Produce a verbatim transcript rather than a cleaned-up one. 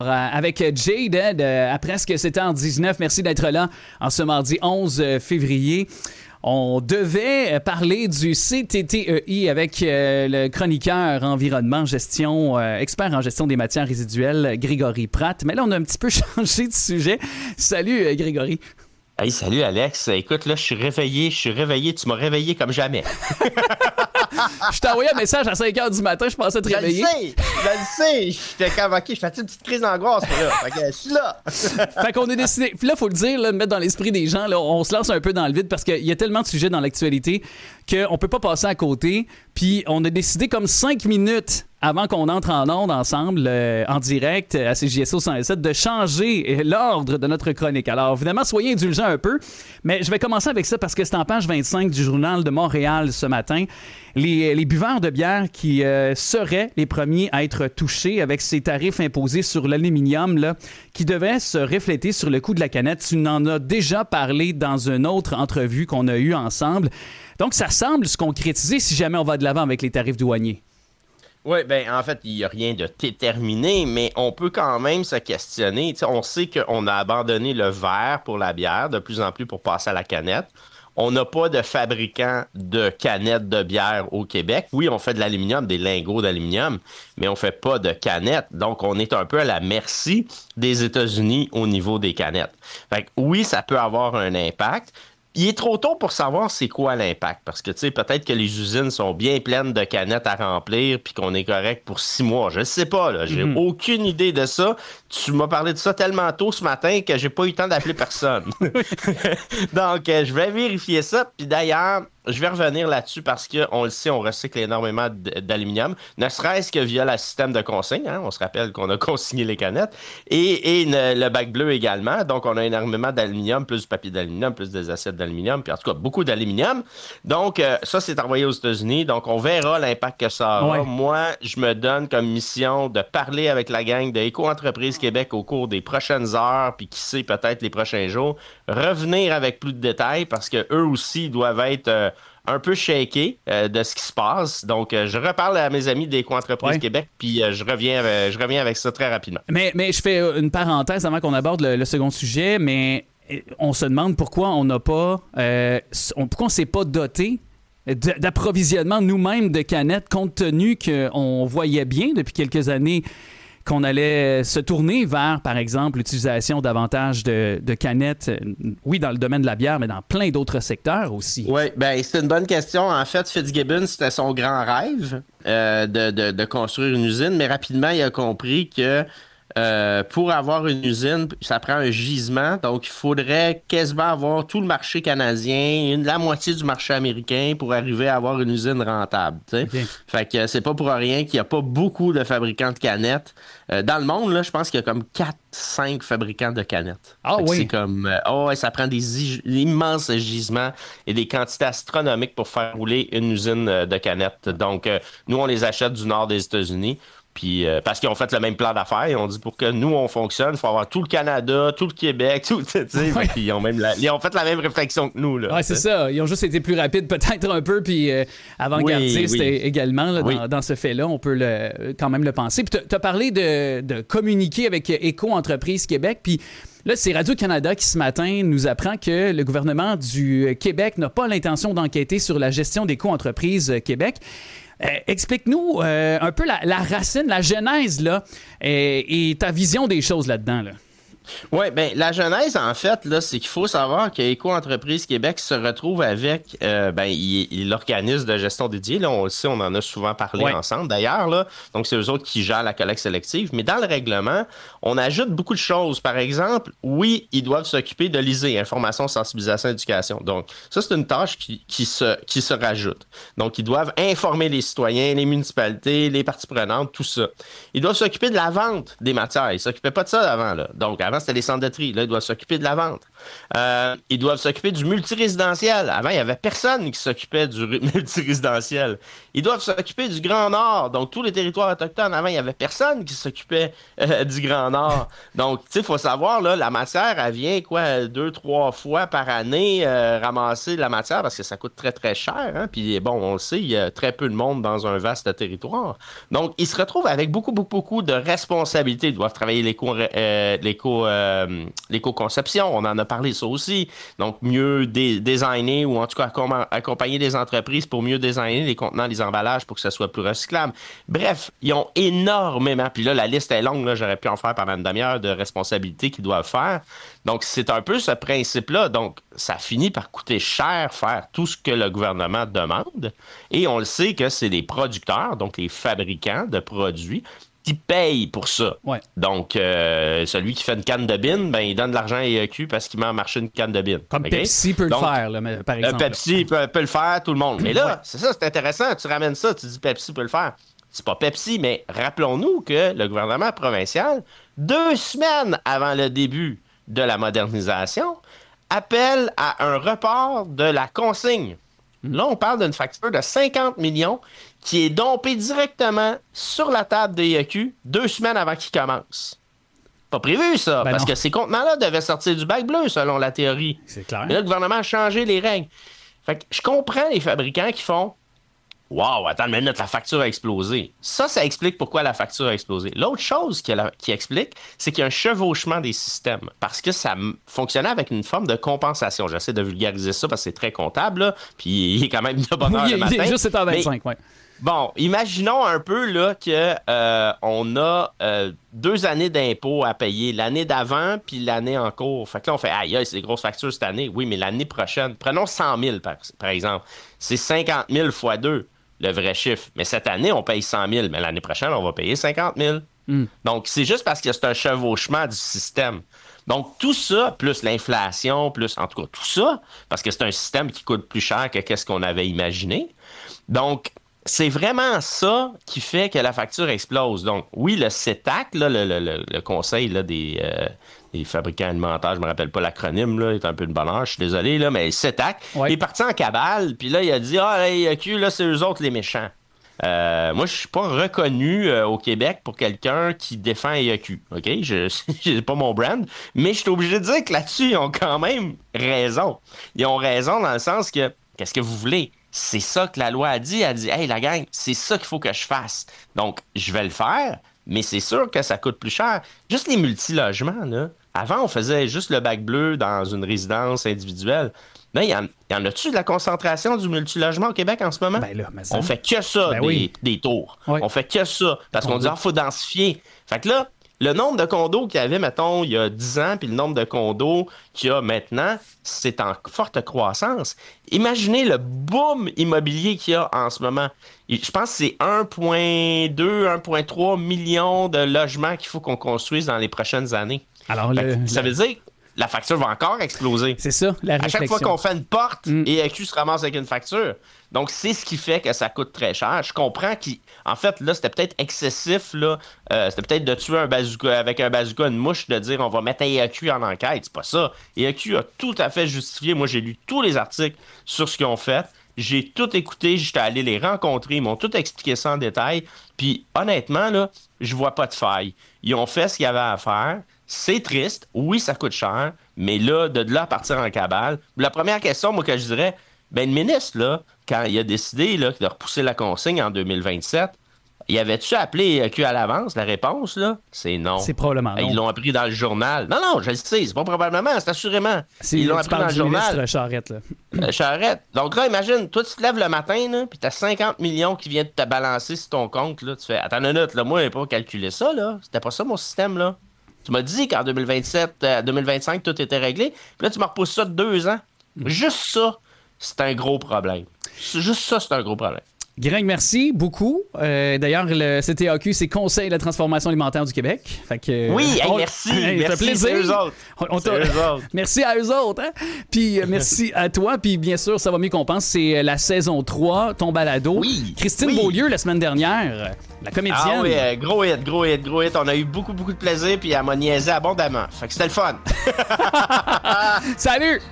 Avec Jade, hein, de, à presque sept heures dix-neuf. Merci d'être là en ce mardi onze février. On devait parler du C T T E I avec euh, le chroniqueur environnement, gestion, euh, expert en gestion des matières résiduelles, Grégory Pratt. Mais là, on a un petit peu changé de sujet. Salut, euh, Grégory. Hey, salut, Alex. Écoute, là, je suis réveillé, je suis réveillé. Tu m'as réveillé comme jamais. Je t'ai envoyé un message à cinq heures du matin, je pensais te je réveiller. Je le sais, je le sais. J'étais comme, OK, je fais une petite crise d'angoisse, là. Fait que je suis là. Fait qu'on a décidé, puis là, il faut le dire, là, de mettre dans l'esprit des gens, là, on se lance un peu dans le vide parce qu'il y a tellement de sujets dans l'actualité qu'on peut pas passer à côté. Puis on a décidé comme cinq minutes avant qu'on entre en onde ensemble, euh, en direct, à C J S O cent sept, de changer l'ordre de notre chronique. Alors, évidemment, soyez indulgents un peu, mais je vais commencer avec ça parce que c'est en page vingt-cinq du Journal de Montréal ce matin. Les, les buveurs de bière qui euh, seraient les premiers à être touchés avec ces tarifs imposés sur l'aluminium, là, qui devaient se refléter sur le coût de la canette. Tu en as déjà parlé dans une autre entrevue qu'on a eue ensemble. Donc, ça semble se concrétiser si jamais on va de l'avant avec les tarifs douaniers. Oui, bien, en fait, il n'y a rien de déterminé, mais on peut quand même se questionner. T'sais, on sait qu'on a abandonné le verre pour la bière de plus en plus pour passer à la canette. On n'a pas de fabricant de canettes de bière au Québec. Oui, on fait de l'aluminium, des lingots d'aluminium, mais on ne fait pas de canettes. Donc, on est un peu à la merci des États-Unis au niveau des canettes. Fait que oui, ça peut avoir un impact. Il est trop tôt pour savoir c'est quoi l'impact. Parce que, tu sais, peut-être que les usines sont bien pleines de canettes à remplir puis qu'on est correct pour six mois. Je ne sais pas, là. J'ai mm-hmm. aucune idée de ça. Tu m'as parlé de ça tellement tôt ce matin que j'ai pas eu le temps d'appeler personne. Donc, euh, je vais vérifier ça. Puis d'ailleurs, je vais revenir là-dessus parce qu'on le sait, on recycle énormément d'aluminium, ne serait-ce que via le système de consigne. Hein? On se rappelle qu'on a consigné les canettes. Et, et ne, le bac bleu également. Donc, on a énormément d'aluminium, plus du papier d'aluminium, plus des assiettes d'aluminium, puis en tout cas, beaucoup d'aluminium. Donc, euh, ça, c'est envoyé aux États-Unis. Donc, on verra l'impact que ça aura. Ouais. Moi, je me donne comme mission de parler avec la gang de Éco-entreprise Québec au cours des prochaines heures, puis qui sait, peut-être les prochains jours, revenir avec plus de détails parce qu'eux aussi doivent être... Euh, un peu shaké euh, de ce qui se passe. Donc, euh, je reparle à mes amis d'Éco-entreprise ouais. Québec, puis euh, je reviens euh, je reviens avec ça très rapidement. Mais, mais je fais une parenthèse avant qu'on aborde le, le second sujet, mais on se demande pourquoi on n'a pas... Euh, on, pourquoi on ne s'est pas doté d'approvisionnement nous-mêmes de canettes, compte tenu qu'on voyait bien depuis quelques années qu'on allait se tourner vers, par exemple, l'utilisation davantage de, de canettes, oui, dans le domaine de la bière, mais dans plein d'autres secteurs aussi. Oui, bien, c'est une bonne question. En fait, Fitzgibbon, c'était son grand rêve euh, de, de, de construire une usine, mais rapidement, il a compris que Euh, pour avoir une usine, ça prend un gisement. Donc, il faudrait quasiment avoir tout le marché canadien, une, la moitié du marché américain pour arriver à avoir une usine rentable. Okay. Fait que c'est pas pour rien qu'il n'y a pas beaucoup de fabricants de canettes. Euh, dans le monde, là, je pense qu'il y a comme quatre cinq fabricants de canettes. Ah oui? C'est comme... Euh, oh, ouais, ça prend des immenses gisements et des quantités astronomiques pour faire rouler une usine de canettes. Donc, euh, nous, on les achète du nord des États-Unis. Puis euh, parce qu'ils ont fait le même plan d'affaires, ils ont dit pour que nous on fonctionne, il faut avoir tout le Canada, tout le Québec, tout, tu sais, ouais. Ils ont même la, ils ont fait la même réflexion que nous là. Ouais, c'est ça. Ils ont juste été plus rapides peut-être un peu, puis euh, avant-gardistes oui, oui. également là, oui. dans, dans ce fait-là, on peut le, quand même le penser. Puis tu as parlé de, de communiquer avec Éco-entreprise Québec, puis là, c'est Radio-Canada qui, ce matin, nous apprend que le gouvernement du Québec n'a pas l'intention d'enquêter sur la gestion d'Éco-entreprise Québec. Euh, explique-nous euh, un peu la, la racine, la genèse, là, et, et ta vision des choses là-dedans, là. Oui, bien, la genèse, en fait, là, c'est qu'il faut savoir qu'Éco-entreprise Québec se retrouve avec euh, ben, il, il, l'organisme de gestion dédié. Là, on le sait, on en a souvent parlé ouais. ensemble, d'ailleurs. Là. Donc, c'est eux autres qui gèrent la collecte sélective. Mais dans le règlement, on ajoute beaucoup de choses. Par exemple, oui, ils doivent s'occuper de l'I S E, information, sensibilisation, éducation. Donc, ça, c'est une tâche qui, qui, se, qui se rajoute. Donc, ils doivent informer les citoyens, les municipalités, les parties prenantes, tout ça. Ils doivent s'occuper de la vente des matières. Ils ne s'occupaient pas de ça avant. Là. Donc, avant, c'était les centres de tri. Là, ils doivent s'occuper de la vente. Euh, ils doivent s'occuper du multirésidentiel. Avant, il n'y avait personne qui s'occupait du multirésidentiel. Ils doivent s'occuper du Grand Nord. Donc, tous les territoires autochtones. Avant, il n'y avait personne qui s'occupait euh, du Grand Nord. Donc, tu sais, il faut savoir, là, la matière, elle vient, quoi, deux, trois fois par année euh, ramasser de la matière parce que ça coûte très, très cher. Hein? Puis, bon, on le sait, il y a très peu de monde dans un vaste territoire. Donc, ils se retrouvent avec beaucoup, beaucoup, beaucoup de responsabilités. Ils doivent travailler l'éco, euh, l'éco, euh, l'éco-conception. On en a parlé, ça aussi. Donc, mieux dé- designer ou en tout cas accom- accompagner des entreprises pour mieux designer les contenants, les emballages pour que ça soit plus recyclable. Bref, ils ont énormément. Puis là, la liste est longue. Là, j'aurais pu en faire pendant une demi-heure de responsabilités qu'ils doivent faire. Donc, c'est un peu ce principe-là. Donc, ça finit par coûter cher faire tout ce que le gouvernement demande. Et on le sait que c'est les producteurs, donc les fabricants de produits, qui payent pour ça. Ouais. Donc, euh, celui qui fait une canne de bine, ben, il donne de l'argent à E A Q parce qu'il met en marché une canne de bine. Comme okay? Pepsi peut Donc, le faire, là, par exemple. Euh, Pepsi peut, peut le faire, tout le monde. Mais là, ouais. c'est ça, c'est intéressant. Tu ramènes ça, tu dis Pepsi peut le faire. C'est pas Pepsi, mais rappelons-nous que le gouvernement provincial, deux semaines avant le début de la modernisation, appelle à un report de la consigne. Là, on parle d'une facture de cinquante millions qui est dompée directement sur la table des E A Q deux semaines avant qu'il commence. Pas prévu, ça, ben parce non. que ces contenants-là devaient sortir du bac bleu, selon la théorie. C'est clair. Mais là, le gouvernement a changé les règles. Fait que je comprends les fabricants qui font « Wow, attends une minute, la facture a explosé. » Ça, ça explique pourquoi la facture a explosé. L'autre chose qui, a, qui explique, c'est qu'il y a un chevauchement des systèmes. Parce que ça m- fonctionnait avec une forme de compensation. J'essaie de vulgariser ça parce que c'est très comptable, là, puis il est quand même de bonne heure Oui, le matin. il est juste sept heures vingt-cinq, Mais, ouais. Bon, imaginons un peu là que euh, on a euh, deux années d'impôts à payer, l'année d'avant puis l'année en cours. Fait que là, on fait « Aïe, aïe, c'est des grosses factures cette année. » Oui, mais l'année prochaine, prenons cent mille par, par exemple. C'est cinquante mille fois deux. Le vrai chiffre. Mais cette année, on paye cent mille, mais l'année prochaine, on va payer cinquante mille. Mm. Donc, c'est juste parce que c'est un chevauchement du système. Donc, tout ça, plus l'inflation, plus, en tout cas, tout ça, parce que c'est un système qui coûte plus cher que qu'est-ce qu'on avait imaginé. Donc, c'est vraiment ça qui fait que la facture explose. Donc, oui, le C E T A C, là, le, le, le conseil là, des, euh, des fabricants alimentaires, je ne me rappelle pas l'acronyme, là, il est un peu de bonheur, je suis désolé, là, mais le C E T A C, ouais. Il est parti en cabale, puis là, il a dit « Ah, là, E A Q, là, c'est eux autres les méchants. » Euh, moi, je suis pas reconnu euh, au Québec pour quelqu'un qui défend E A Q, OK? Je c'est pas mon brand, mais je suis obligé de dire que là-dessus, ils ont quand même raison. Ils ont raison dans le sens que, qu'est-ce que vous voulez? C'est ça que la loi a dit. Elle a dit, hey, la gang, c'est ça qu'il faut que je fasse. Donc, je vais le faire, mais c'est sûr que ça coûte plus cher. Juste les multilogements, là. Avant, on faisait juste le bac bleu dans une résidence individuelle. Là, il y en, y en a-tu de la concentration du multilogement au Québec en ce moment? Ben là, mais ça... On fait que ça, ben des, oui. des tours. Oui. On fait que ça. Parce qu'on dit, ah, faut densifier. Fait que là, le nombre de condos qu'il y avait, mettons, il y a dix ans, puis le nombre de condos qu'il y a maintenant, c'est en forte croissance. Imaginez le boom immobilier qu'il y a en ce moment. Je pense que c'est un virgule deux, un virgule trois millions de logements qu'il faut qu'on construise dans les prochaines années. Alors, le, ça le... veut dire que la facture va encore exploser. C'est ça, la réflexion. À chaque fois qu'on fait une porte, mm. E A Q se ramasse avec une facture. Donc, c'est ce qui fait que ça coûte très cher. Je comprends qu'en fait, là, c'était peut-être excessif, là. Euh, c'était peut-être de tuer un bazooka avec un bazooka, une mouche, de dire on va mettre E A Q en enquête. C'est pas ça. E A Q a tout à fait justifié. Moi, j'ai lu tous les articles sur ce qu'ils ont fait. J'ai tout écouté. J'étais allé les rencontrer. Ils m'ont tout expliqué ça en détail. Puis, honnêtement, là, je vois pas de faille. Ils ont fait ce qu'il y avait à faire. C'est triste. Oui, ça coûte cher. Mais là, de là à partir en cabale. La première question, moi, que je dirais, ben, le ministre, là, quand il a décidé là, de repousser la consigne en deux mille vingt-sept, y avait-tu appelé E A Q à l'avance? La réponse, là, c'est non. C'est probablement non. Ils l'ont appris dans le journal. Non, non, je le sais, c'est pas probablement, c'est assurément. C'est, Ils l'ont appris dans le journal. Charette, là. Euh, Charette. Donc là, imagine, toi, tu te lèves le matin, là, puis t'as cinquante millions qui viennent te balancer sur ton compte, là. Tu fais, attends une minute, là, moi, j'ai pas calculé ça, là. C'était pas ça, mon système, là. Tu m'as dit qu'en deux mille vingt-sept, euh, deux mille vingt-cinq, tout était réglé. Puis là, tu me repousses ça de deux ans. Mm. Juste ça, c'est un gros problème. Juste ça, c'est un gros problème. Greg, merci beaucoup. Euh, d'ailleurs, le C T A Q, c'est Conseil de la transformation alimentaire du Québec. Fait que, oui, hey, on... merci. Hey, merci, ça fait plaisir. C'est eux autres. On, on c'est eux autres. Merci à eux autres. Hein? Puis euh, merci à toi. Puis bien sûr, ça va mieux qu'on pense. C'est la saison trois, ton balado. Oui. Christine oui. Beaulieu, la semaine dernière, la comédienne. Ah oui, euh, gros hit, gros hit, gros hit. On a eu beaucoup, beaucoup de plaisir. Puis elle m'a niaisé abondamment. Fait que c'était le fun. Salut!